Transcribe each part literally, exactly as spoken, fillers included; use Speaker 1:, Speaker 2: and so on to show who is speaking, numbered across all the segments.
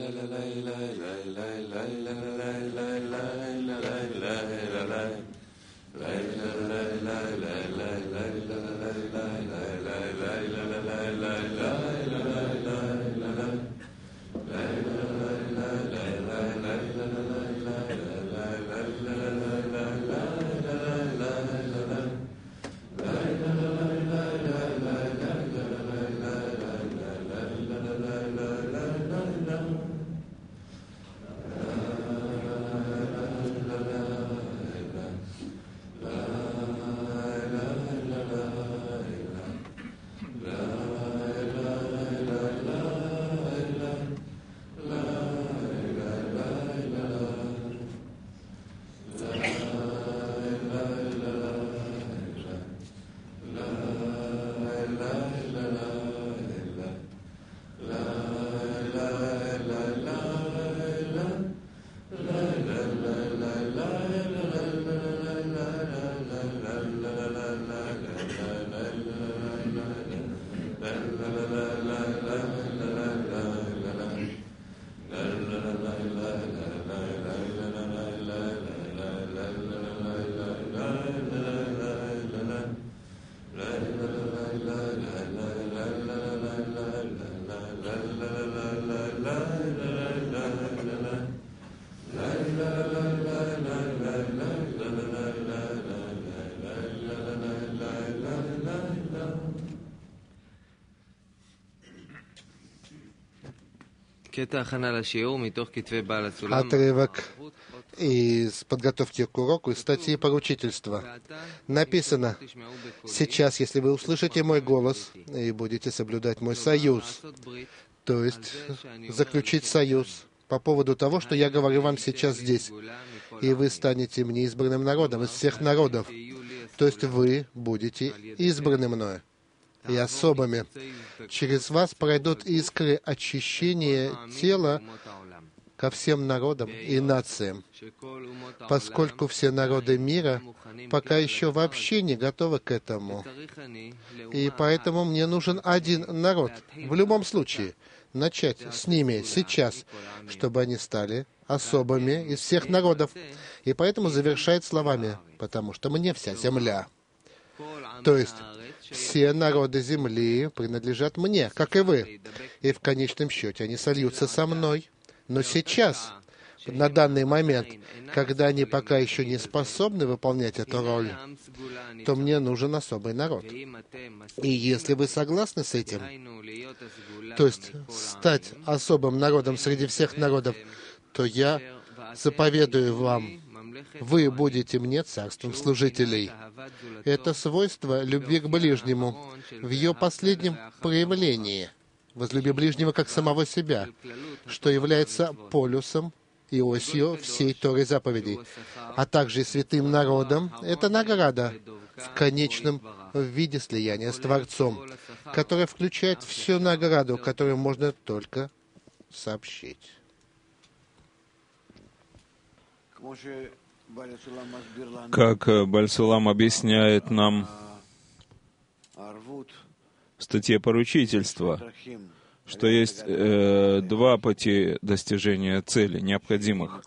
Speaker 1: Отрывок из подготовки к уроку, из статьи поручительства. Написано: «Сейчас, если вы услышите мой голос и будете соблюдать мой союз», то есть заключить союз по поводу того, что я говорю вам сейчас здесь, и вы станете мне избранным народом из всех народов, то есть вы будете избраны мною и особыми. Через вас пройдут искры очищения тела ко всем народам и нациям, поскольку все народы мира пока еще вообще не готовы к этому. И поэтому мне нужен один народ, в любом случае, начать с ними сейчас, чтобы они стали особыми из всех народов. И поэтому завершает словами: «Потому что мне вся земля». То есть все народы земли принадлежат мне, как и вы. И в конечном счете они сольются со мной. Но сейчас, на данный момент, когда они пока еще не способны выполнять эту роль, то мне нужен особый народ. И если вы согласны с этим, то есть стать особым народом среди всех народов, то я заповедую вам: вы будете мне царством служителей. Это свойство любви к ближнему в ее последнем проявлении. Возлюби ближнего как самого себя, что является полюсом и осью всей Торы заповедей, а также святым народом. Это награда в конечном виде слияния с Творцом, которая включает всю награду, которую можно только сообщить.
Speaker 2: Как Бааль Сулам объясняет нам в статье поручительства, что есть э, два пути достижения цели необходимых.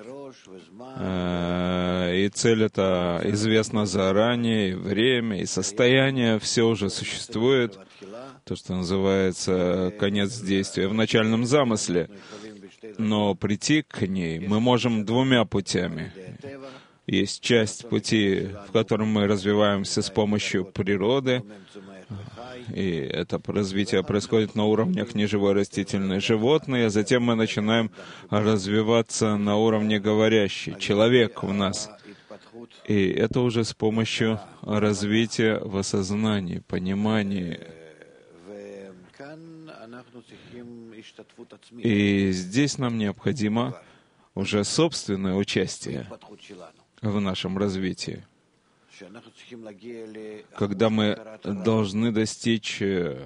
Speaker 2: Э, и цель эта известна заранее, и время, и состояние, все уже существует, то, что называется конец действия в начальном замысле. Но прийти к ней мы можем двумя путями. Есть часть пути, в котором мы развиваемся с помощью природы, и это развитие происходит на уровнях неживой растительной животной, а затем мы начинаем развиваться на уровне говорящий, человек в нас. И это уже с помощью развития в осознании, понимании. И здесь нам необходимо уже собственное участие в нашем развитии, когда мы должны достичь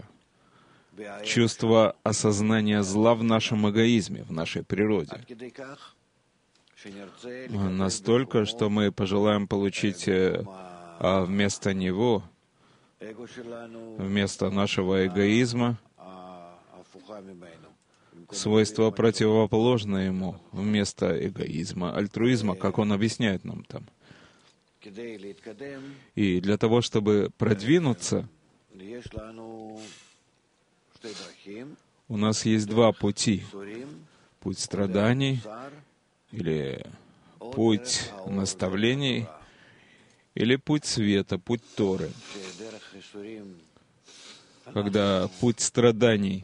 Speaker 2: чувства осознания зла в нашем эгоизме, в нашей природе. Настолько, что мы пожелаем получить вместо него, вместо нашего эгоизма, свойство противоположное ему, вместо эгоизма, альтруизма, как он объясняет нам там. И для того, чтобы продвинуться, у нас есть два пути. Путь страданий или путь наставлений, или путь света, путь Торы. Когда путь страданий,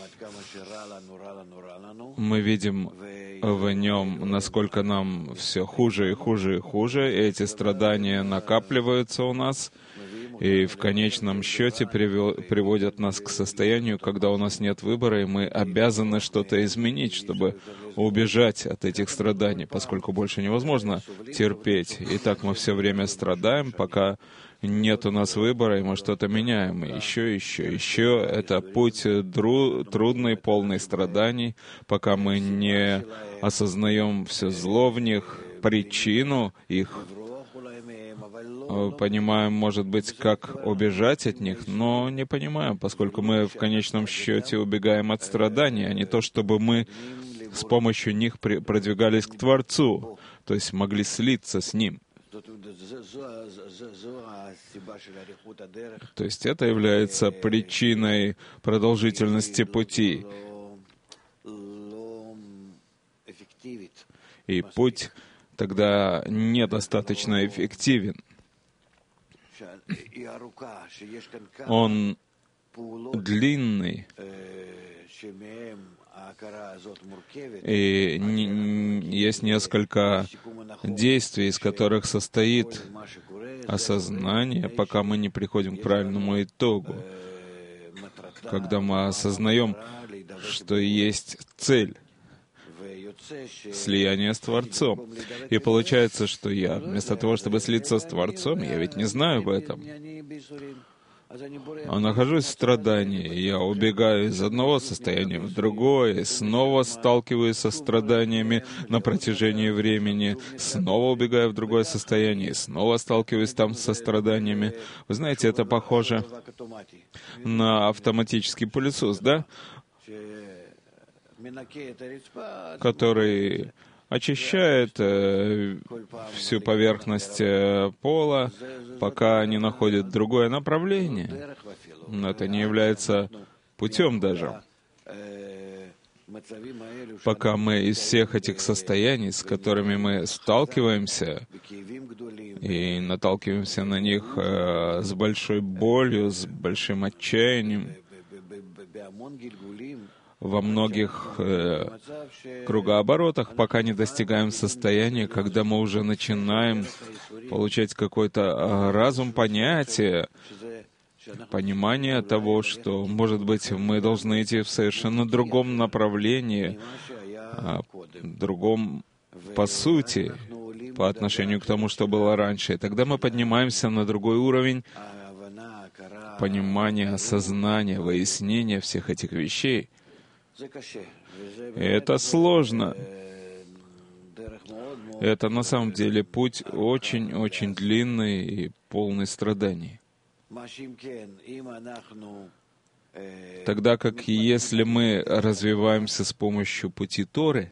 Speaker 2: мы видим в нем, насколько нам все хуже и хуже и хуже, и эти страдания накапливаются у нас, и в конечном счете приводят нас к состоянию, когда у нас нет выбора, и мы обязаны что-то изменить, чтобы убежать от этих страданий, поскольку больше невозможно терпеть. И так мы все время страдаем, пока нет у нас выбора, и мы что-то меняем. И еще, еще, еще. Это путь дру, трудный, полный страданий, пока мы не осознаем все зло в них, причину их, понимаем, может быть, как убежать от них, но не понимаем, поскольку мы в конечном счете убегаем от страданий, а не то, чтобы мы с помощью них продвигались к Творцу, то есть могли слиться с Ним. То есть это является причиной продолжительности пути. И путь тогда недостаточно эффективен. Он длинный, и есть несколько действий, из которых состоит осознание, пока мы не приходим к правильному итогу, когда мы осознаем, что есть цель — слияние с Творцом. И получается, что я, вместо того, чтобы слиться с Творцом, я ведь не знаю об этом, а нахожусь в страдании, я убегаю из одного состояния в другое, и снова сталкиваюсь со страданиями на протяжении времени, снова убегаю в другое состояние, и снова сталкиваюсь там со страданиями. Вы знаете, это похоже на автоматический пылесос, да? Который очищает э, всю поверхность э, пола, пока не находит другое направление. Но это не является путем даже. Пока мы из всех этих состояний, с которыми мы сталкиваемся, и наталкиваемся на них э, с большой болью, с большим отчаянием, во многих э, кругооборотах, пока не достигаем состояния, когда мы уже начинаем получать какой-то э, разум, понятие, понимание того, что, может быть, мы должны идти в совершенно другом направлении, э, другом по сути, по отношению к тому, что было раньше. И тогда мы поднимаемся на другой уровень понимания, осознания, выяснения всех этих вещей. И это сложно. Это на самом деле путь очень-очень длинный и полный страданий. Тогда как если мы развиваемся с помощью пути Торы,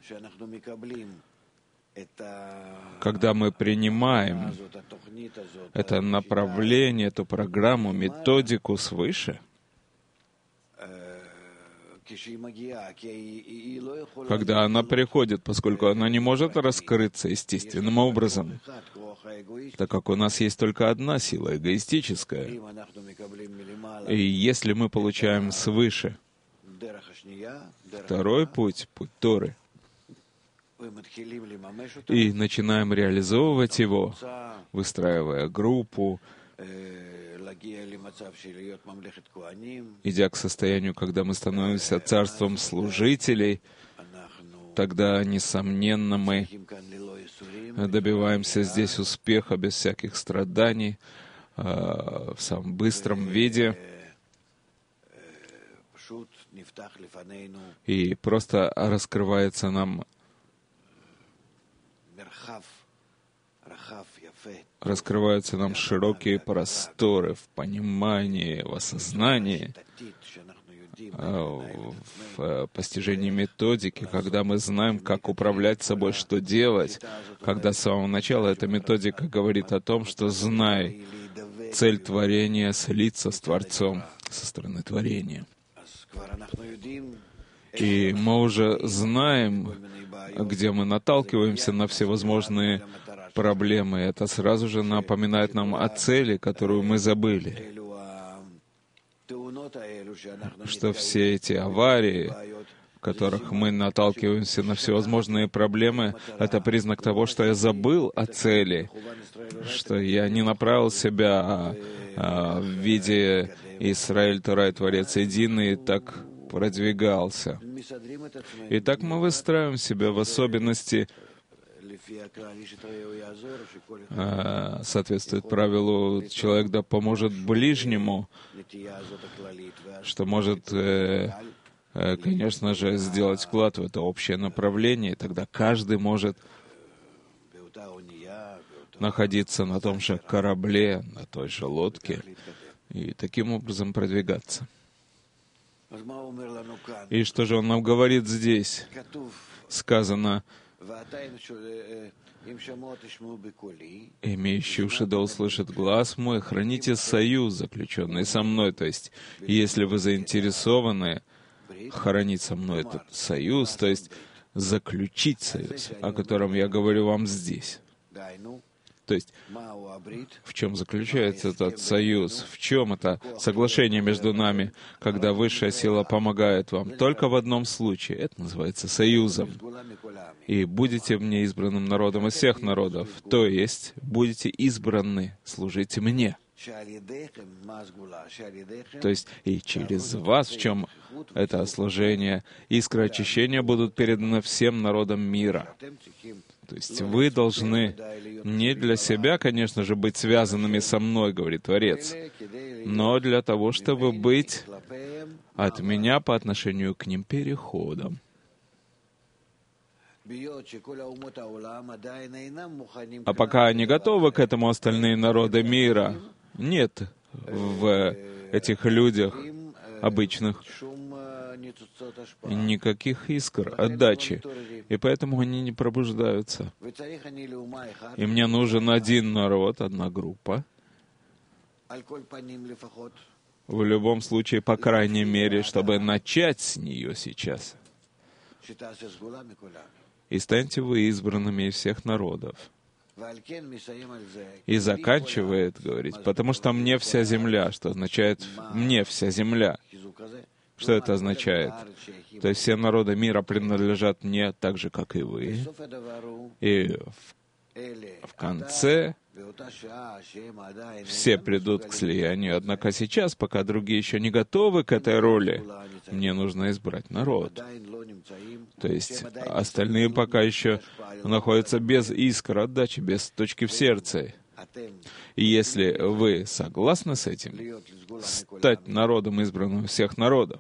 Speaker 2: когда мы принимаем это направление, эту программу, методику свыше, когда она приходит, поскольку она не может раскрыться естественным образом, так как у нас есть только одна сила, эгоистическая. И если мы получаем свыше второй путь, путь Торы, и начинаем реализовывать его, выстраивая группу, идя к состоянию, когда мы становимся царством служителей, тогда, несомненно, мы добиваемся здесь успеха без всяких страданий, в самом быстром виде, и просто раскрывается нам раскрываются нам широкие просторы в понимании, в осознании в постижении методики, когда мы знаем, как управлять собой, что делать, когда с самого начала эта методика говорит о том, что знай, цель творения — слиться с Творцом со стороны творения. И мы уже знаем, где мы наталкиваемся на всевозможные проблемы. Это сразу же напоминает нам о цели, которую мы забыли. Что все эти аварии, в которых мы наталкиваемся на всевозможные проблемы, это признак того, что я забыл о цели, что я не направил себя а, а, в виде Израиль, Тора, Творец единый, и так продвигался. И так мы выстраиваем себя в особенности, а, соответствует правилу «человек да поможет ближнему», что может, э, э, конечно же, сделать вклад в это общее направление, и тогда каждый может находиться на том же корабле, на той же лодке, и таким образом продвигаться. И что же он нам говорит здесь? Сказано: «Имеющий уши да услышит глас мой, храните союз, заключенный со мной». То есть, если вы заинтересованы хранить со мной этот союз, то есть заключить союз, о котором я говорю вам здесь. То есть, в чем заключается этот союз? В чем это соглашение между нами, когда высшая сила помогает вам? Только в одном случае. Это называется союзом. «И будете мне избранным народом из всех народов». То есть, будете избраны, служите мне. То есть, и через вас, в чем это служение, искры очищения будут переданы всем народам мира. То есть вы должны не для себя, конечно же, быть связанными со мной, говорит Творец, но для того, чтобы быть от меня по отношению к ним переходом. А пока не готовы к этому остальные народы мира, нет в этих людях обычных никаких искр отдачи, и поэтому они не пробуждаются. И мне нужен один народ, одна группа, в любом случае, по крайней мере, чтобы начать с нее сейчас. И станьте вы избранными из всех народов. И заканчивает говорить, потому что мне вся земля, что означает «мне вся земля». Что это означает? То есть все народы мира принадлежат мне так же, как и вы. И в, в конце все придут к слиянию. Однако сейчас, пока другие еще не готовы к этой роли, мне нужно избрать народ. То есть остальные пока еще находятся без искр отдачи, без точки в сердце. И если вы согласны с этим, стать народом, избранным всех народов,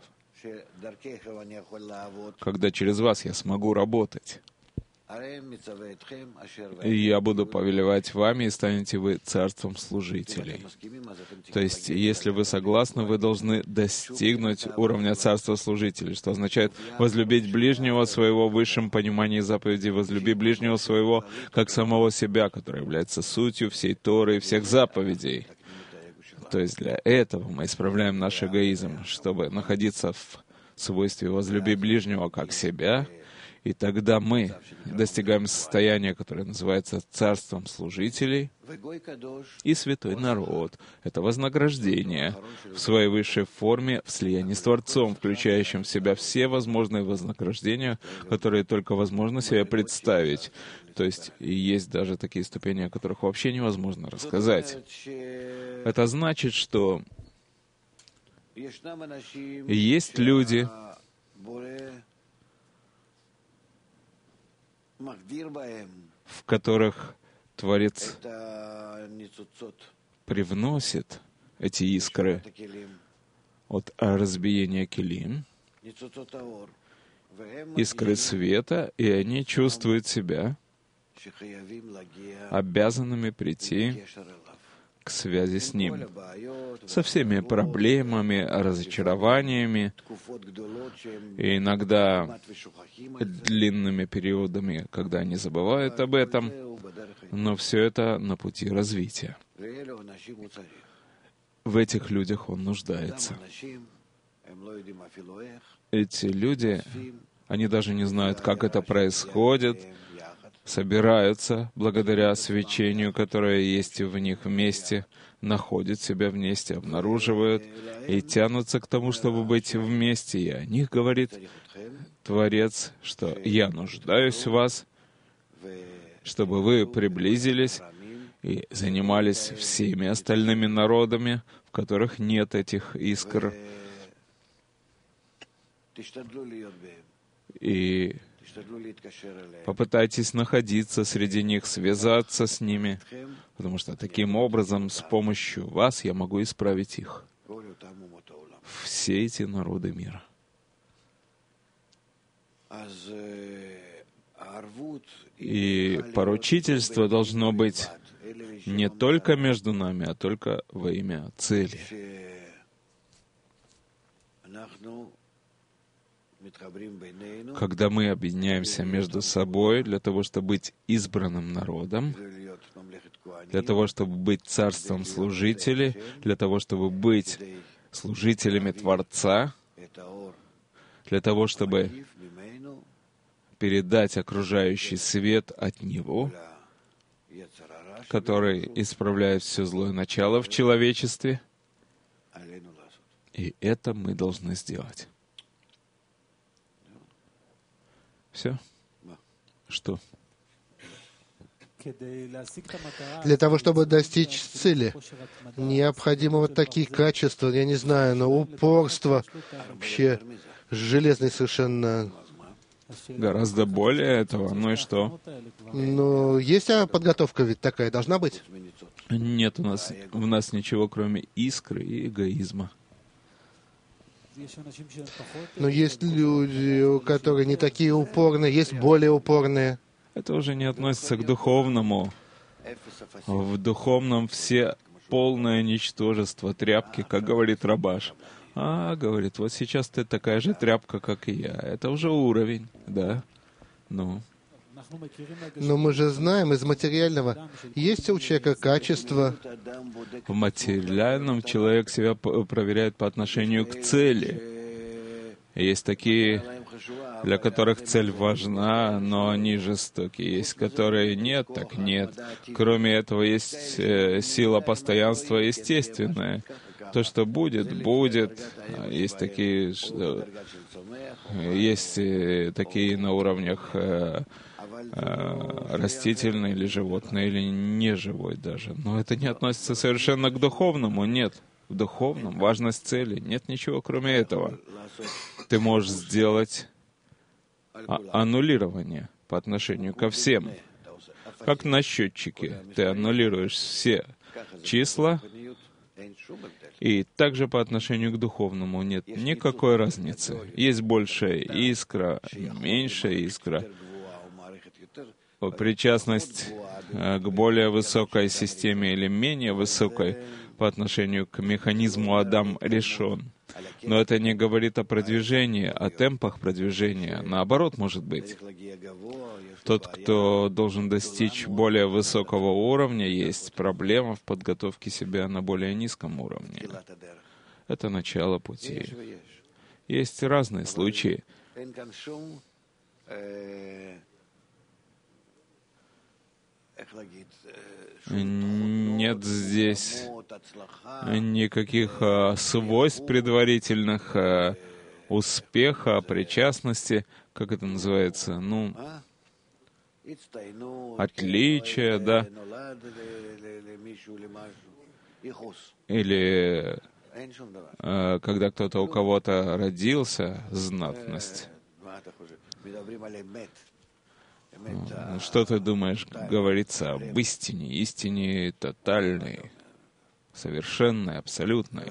Speaker 2: когда через вас я смогу работать, и я буду повелевать вами, и станете вы царством служителей. То есть, если вы согласны, вы должны достигнуть уровня царства служителей, что означает возлюбить ближнего своего в высшем понимании заповедей, возлюби ближнего своего как самого себя, который является сутью всей Торы и всех заповедей. То есть для этого мы исправляем наш эгоизм, чтобы находиться в свойстве возлюби ближнего как себя, и тогда мы достигаем состояния, которое называется царством служителей, и святой народ — это вознаграждение в своей высшей форме в слиянии с Творцом, включающим в себя все возможные вознаграждения, которые только возможно себе представить. То есть есть даже такие ступени, о которых вообще невозможно рассказать. Это значит, что есть люди, в которых Творец привносит эти искры от разбиения килим, искры света, и они чувствуют себя обязанными прийти к связи с Ним, со всеми проблемами, разочарованиями, и иногда длинными периодами, когда они забывают об этом, но все это на пути развития. В этих людях Он нуждается. Эти люди, они даже не знают, как это происходит, собираются благодаря свечению, которое есть в них вместе, находят себя вместе, обнаруживают и тянутся к тому, чтобы быть вместе. И о них говорит Творец, что «Я нуждаюсь в вас», чтобы вы приблизились и занимались всеми остальными народами, в которых нет этих искр. И попытайтесь находиться среди них, связаться с ними, потому что таким образом, с помощью вас, я могу исправить их. Все эти народы мира. И поручительство должно быть не только между нами, а только во имя цели. Когда мы объединяемся между собой для того, чтобы быть избранным народом, для того, чтобы быть царством служителей, для того, чтобы быть служителями Творца, для того, чтобы передать окружающий свет от Него, который исправляет все злое начало в человечестве. И это мы должны сделать. Все? Что?
Speaker 1: Для того, чтобы достичь цели, необходимо вот такие качества, я не знаю, но упорство, вообще железный совершенно.
Speaker 2: Гораздо более этого. Ну и что?
Speaker 1: Ну, есть а подготовка ведь такая, должна быть?
Speaker 2: Нет у нас, в нас ничего, кроме искры и эгоизма.
Speaker 1: Но есть люди, которые не такие упорные, есть более упорные.
Speaker 2: Это уже не относится к духовному. В духовном все полное ничтожество, тряпки, как говорит Рабаш. А, говорит, вот сейчас ты такая же тряпка, как и я. Это уже уровень, да? Ну.
Speaker 1: Но мы же знаем из материального, есть у человека качество.
Speaker 2: В материальном человек себя проверяет по отношению к цели. Есть такие, для которых цель важна, но они жестокие. Есть, которые нет, так нет. Кроме этого, есть э, сила постоянства естественная. То, что будет, будет. Есть такие, что, есть такие на уровнях э, э, растительный или животный, или неживой даже. Но это не относится совершенно к духовному, нет. В духовном важность цели. Нет ничего, кроме этого. Ты можешь сделать а- аннулирование по отношению ко всем. Как на счетчике. Ты аннулируешь все числа, и также по отношению к духовному нет никакой разницы. Есть большая искра, меньшая искра. Причастность к более высокой системе или менее высокой по отношению к механизму Адам решен. Но это не говорит о продвижении, о темпах продвижения. Наоборот, может быть. Тот, кто должен достичь более высокого уровня, есть проблема в подготовке себя на более низком уровне. Это начало пути. Есть разные случаи. Нет здесь никаких а, свойств предварительных, а, успеха, причастности, как это называется, ну, отличия, да, или а, когда кто-то у кого-то родился, знатность. Что ты думаешь, говорится об истине, истине тотальной, совершенной, абсолютной.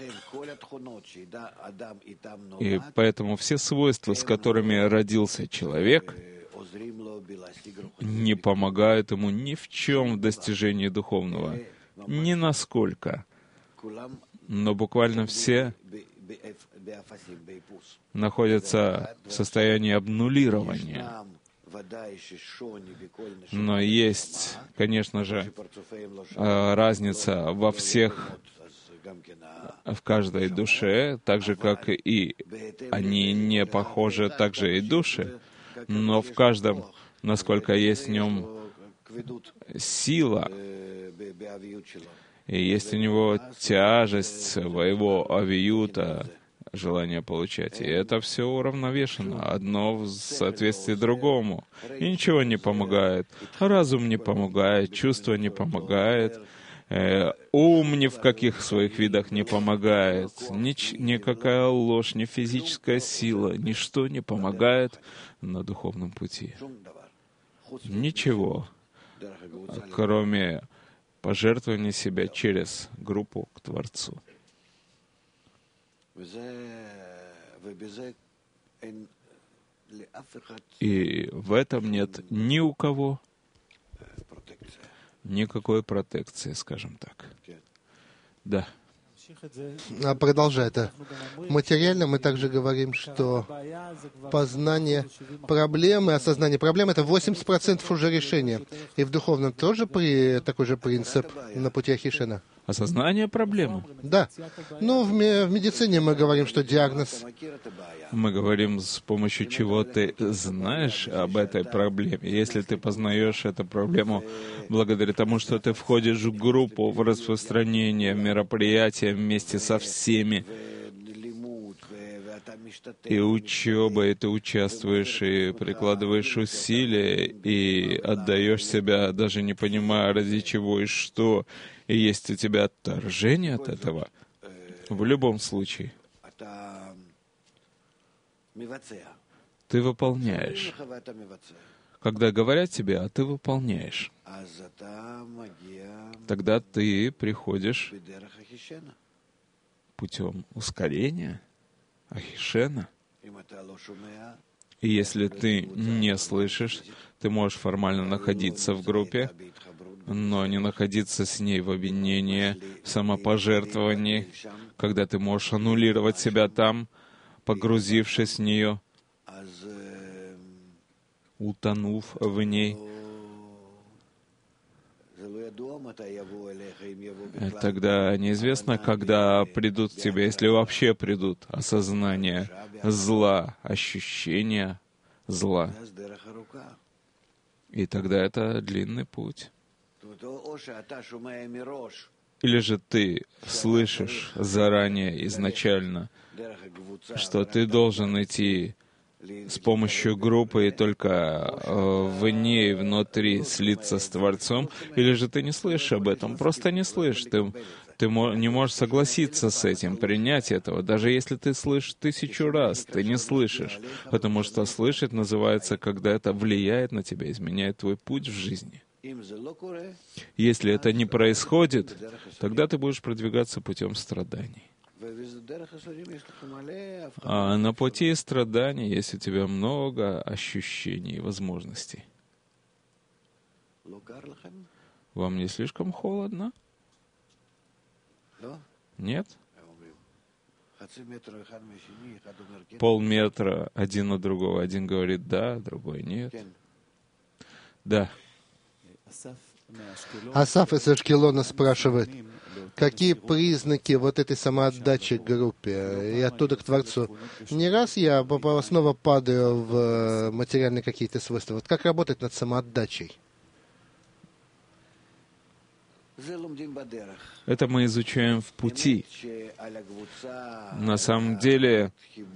Speaker 2: И поэтому все свойства, с которыми родился человек, не помогают ему ни в чем в достижении духовного. ни насколько. Но буквально все находятся в состоянии обнулирования. Но есть, конечно же, разница во всех, в каждой душе, так же, как и они не похожи, так же и души, но в каждом, насколько есть в нем сила, и есть у него тяжесть своего авиюта, желание получать. И это все уравновешено, одно в соответствии другому. И ничего не помогает. Разум не помогает, чувство не помогает, э, ум ни в каких своих видах не помогает, Нич, никакая ложь, ни физическая сила, ничто не помогает на духовном пути. Ничего, кроме пожертвования себя через группу к Творцу. И в этом нет ни у кого никакой протекции, скажем так. Да.
Speaker 1: Продолжая это. Материально мы также говорим, что познание проблемы, осознание проблемы — это восемьдесят процентов уже решения. И в духовном тоже при, такой же принцип на пути Ахишена.
Speaker 2: Осознание проблемы?
Speaker 1: Да. Но в, в медицине мы говорим, что диагноз...
Speaker 2: Мы говорим, с помощью чего ты знаешь об этой проблеме. Если ты познаешь эту проблему благодаря тому, что ты входишь в группу, в распространение, в мероприятия вместе со всеми, и учеба, и ты участвуешь, и прикладываешь усилия, и отдаешь себя, даже не понимая, ради чего и что, и есть у тебя отторжение от этого, в любом случае, ты выполняешь. Когда говорят тебе, а ты выполняешь, тогда ты приходишь путем ускорения, Ахишена. И если ты не слышишь, ты можешь формально находиться в группе, но не находиться с ней в объединении, в самопожертвовании, когда ты можешь аннулировать себя там, погрузившись в нее, утонув в ней. Тогда неизвестно, когда придут к тебе, если вообще придут, осознание зла, ощущение зла. И тогда это длинный путь. Или же ты слышишь заранее, изначально, что ты должен идти с помощью группы и только в ней, внутри, слиться с Творцом, или же ты не слышишь об этом, просто не слышишь, ты, ты не можешь согласиться с этим, принять этого, даже если ты слышишь тысячу раз, ты не слышишь, потому что слышать называется, когда это влияет на тебя, изменяет твой путь в жизни. Если это не происходит, тогда ты будешь продвигаться путем страданий. А на пути страданий есть у тебя много ощущений и возможностей. Вам не слишком холодно? Нет? Полметра один от другого. Один говорит «да», другой «нет». Да.
Speaker 1: Асаф из Ашкелона спрашивает, какие признаки вот этой самоотдачи к группе и оттуда к Творцу? Не раз я снова падаю в материальные какие-то свойства. Вот как работать над самоотдачей?
Speaker 2: Это мы изучаем в пути. На самом деле,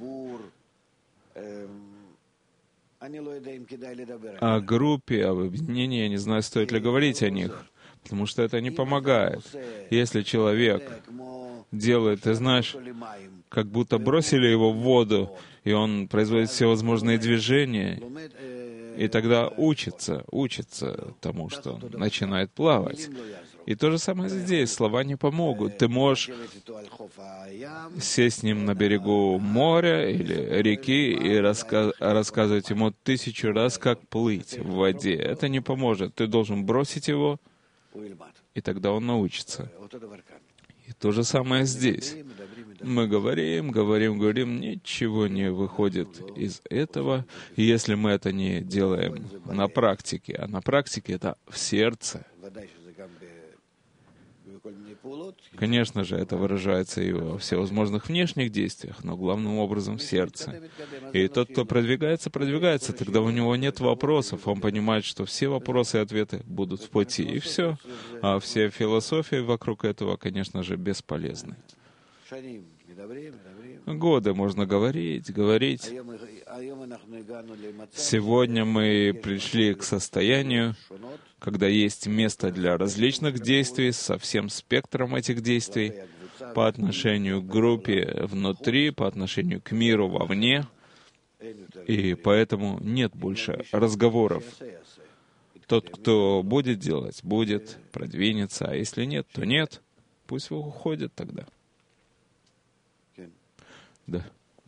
Speaker 2: о группе, об объединении, я не знаю, стоит ли говорить о них, потому что это не помогает. Если человек делает, ты знаешь, как будто бросили его в воду, и он производит всевозможные движения, и тогда учится, учится тому, что он начинает плавать. И то же самое здесь. Слова не помогут. Ты можешь сесть с ним на берегу моря или реки и раска- рассказывать ему тысячу раз, как плыть в воде. Это не поможет. Ты должен бросить его и тогда он научится. И то же самое здесь. Мы говорим, говорим, говорим, ничего не выходит из этого, если мы это не делаем на практике. А на практике это в сердце. Конечно же, это выражается и во всевозможных внешних действиях, но главным образом в сердце. И тот, кто продвигается, продвигается, тогда у него нет вопросов. Он понимает, что все вопросы и ответы будут в пути, и все. А все философии вокруг этого, конечно же, бесполезны. Годы можно говорить, говорить. Сегодня мы пришли к состоянию, когда есть место для различных действий со всем спектром этих действий по отношению к группе внутри, по отношению к миру вовне, и поэтому нет больше разговоров. Тот, кто будет делать, будет, продвинется, а если нет, то нет. Пусть уходит тогда. Да.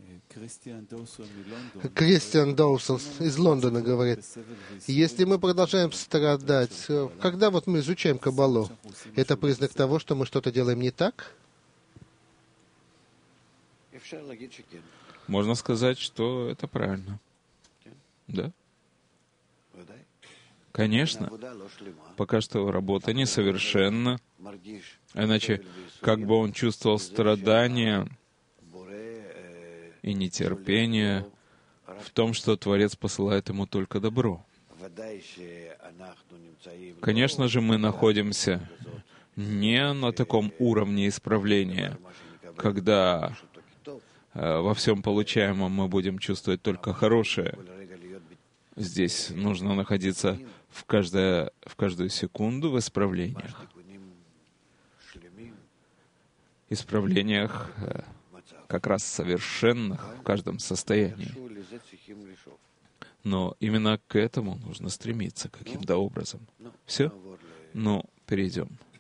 Speaker 1: Кристиан Доусон из Лондона говорит, если мы продолжаем страдать, когда вот мы изучаем Каббалу, это признак того, что мы что-то делаем не так?
Speaker 2: Можно сказать, что это правильно. Да? Конечно. Пока что работа несовершенна. Иначе, как бы он чувствовал страдания и нетерпение в том, что Творец посылает ему только добро. Конечно же, мы находимся не на таком уровне исправления, когда э, во всем получаемом мы будем чувствовать только хорошее. Здесь нужно находиться в, каждое, в каждую секунду в исправлениях. Исправлениях э, как раз совершенных в каждом состоянии. Но именно к этому нужно стремиться каким-то образом. Все? Ну, перейдем.